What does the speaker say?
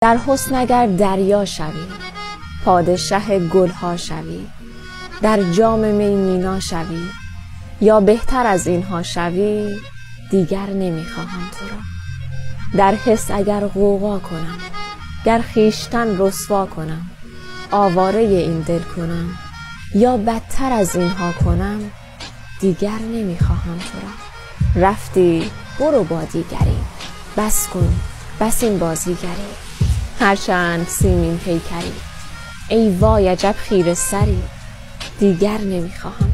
در حسن اگر دریا شوی، پادشه گلها شوی، در جام می مینا شوی، یا بهتر از اینها شوی، دیگر نمیخواهم تو را. در حس اگر غوغا کنم، گر خویشتن رسوا کنم، آواره این دل کنم، یا بدتر از اینها کنم، دیگر نمیخواهم تو را. رفتی برو با دیگری، بس کن بس این بازیگری، هرچند سیمین پیکری، ای وای عجب خیره سری، دیگر نمیخواهم